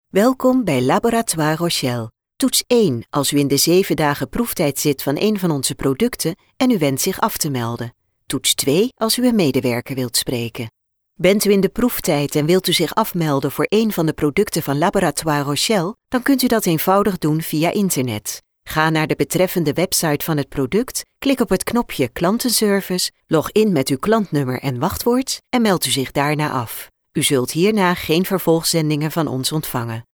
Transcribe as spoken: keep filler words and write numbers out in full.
Welkom bij Laboratoire Rochelle. Toets één als u in de zeven dagen proeftijd zit van een van onze producten en u wenst zich af te melden. Toets twee als u een medewerker wilt spreken. Bent u in de proeftijd en wilt u zich afmelden voor een van de producten van Laboratoire Rochelle, dan kunt u dat eenvoudig doen via internet. Ga naar de betreffende website van het product, klik op het knopje Klantenservice, log in met uw klantnummer en wachtwoord en meld u zich daarna af. U zult hierna geen vervolgzendingen van ons ontvangen.